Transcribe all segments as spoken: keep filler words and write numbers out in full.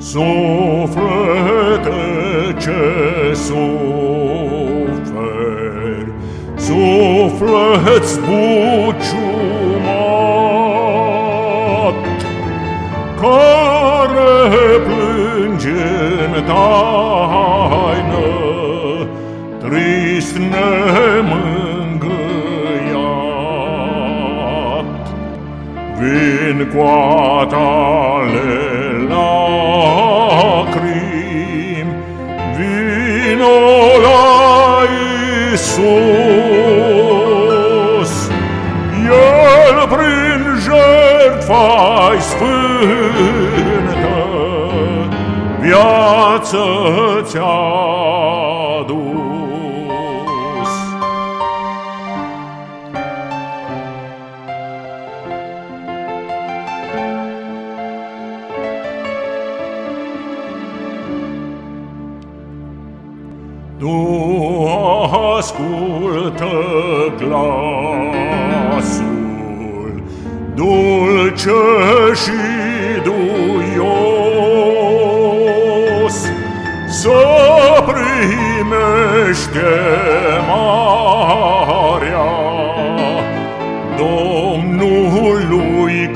Suflete ce suferi, suflet zbuciumat, care plânge în taină, trist nemângâiat. Vin cu a tale lacrimi, vino la Iisus. El prin jertfa-i sfântă viață ți-a dus. Tu ascultă glasul dulce și duios, să primești chemarea Domnului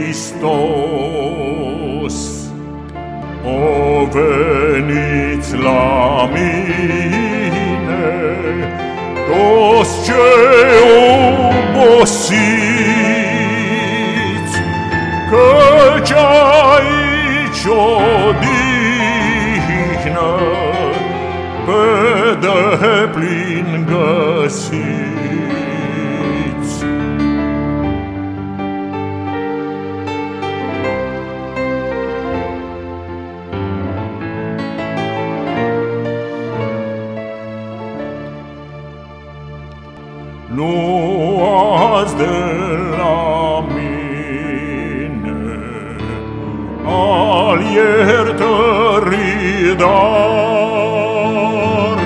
Hristos. O, veniți la mine, toți cei obosiți, căci aici odihnă pe deplin găsiți. Luați de la mine al iertării dar,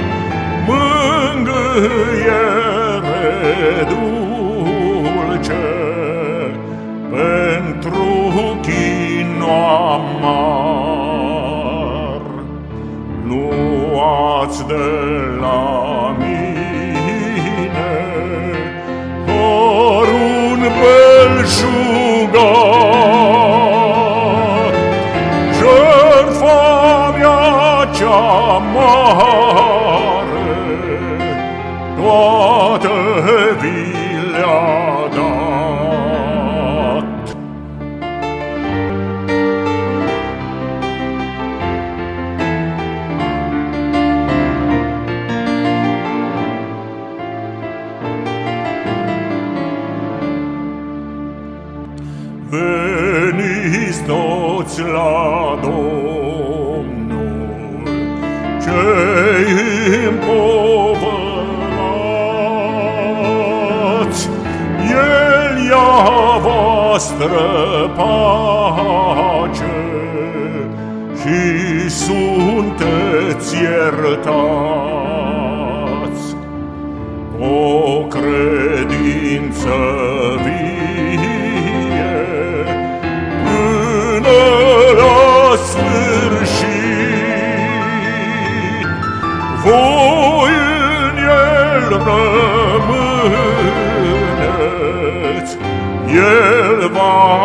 mângâiere dulce pentru chinul amar. Luați de la mine harul belșugat, jertfa mea cea mare, toate vi le-a dat. Veniți toți la Domnul, cei împovărați, El ia voastră pace și sunteți iertați. O credință vie până la sfârșit, voi în El rămâneți, El va